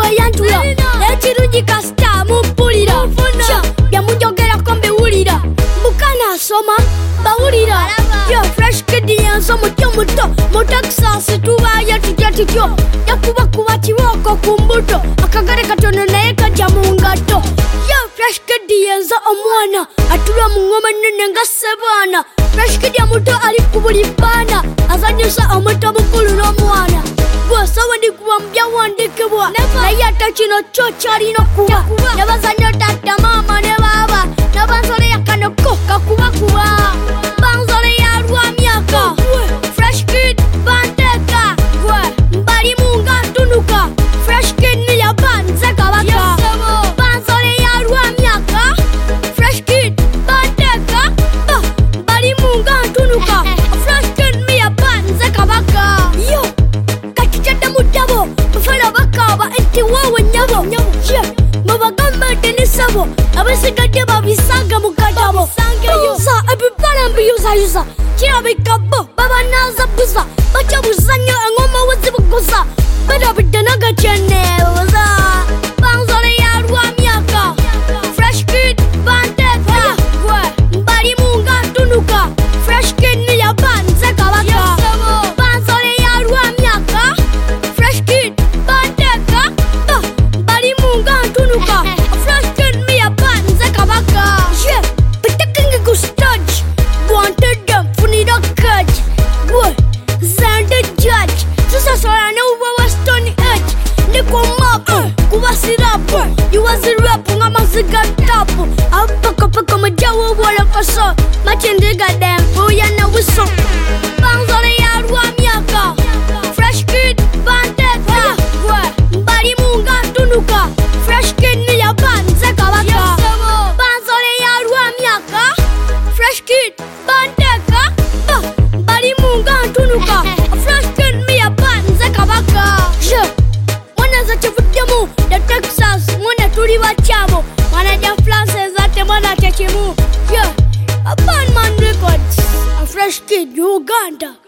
yantula ekirungi kasita mumpulira byamunjogerako mbiwulira mukana asoma bawulira yo fresh kid yenzo mutyo muto mu Texas tubaye tutya tutyo yakubakuba kibooko ku mbuto akagare katono naye kajja mu ngato yo fresh kid yenzo omwana atula mu ngoma nene nga Sebaana fresh kid ya muto ali ku buli bbaana azanyusa omuto mukulu n'omwana bw'osaba ndikuba mu byawandikibwa naye ate kino kyo kyalina okuba ne bazanyo taata maama ne baaba n'abansole yakanoko kakubakuba banzole ya lwamyaka fresh kid banteka mbalimu nga ntunuka fresh kid niyabanze kabaka banzole ya lwamyaka fresh kid banteka mbalimu nga ntunuka fresh kid niyabanze kabaka yo kakicadde mu ddabo bafala bakaaba enti wowe nyabo mubagamba nti nisabo abasigadde babisanga mu kadabo buza ebibala mbiyuzayuza kirabika bo babanazabuza batya buzanyo engoma wezibuguza badabidde nagakyenebuza banzole ya lwamyaka fresh kid banteka mbalimu nga ntunuka fresh kid niyabanze kabaka banzole ya lwamyaka fresh kid banteka mbalimu nga ntunuka fresh kid niyabanze kabaka bitakingi ku stage wanted them funira catch zande judge tusasola ne uba wa stone edge niko mapu kuba sirapu yuwazi rapu nga maziga tapu apakapaka majawo wala kaso machendiga dempu ya na wiso banzole ya lwamyaka fresh kid banteka mbalimu nga ntunuka fresh kid niyabanze kabaka banzole ya lwamyaka fresh kid banteka mbalimu nga ntunuka fresh kid niyabanze kabaka mwana za kivuddemu ya Texas mwana tuli bakyabo mwana ja France zate mwana kyekimu Bandman Records a fresh kid Uganda.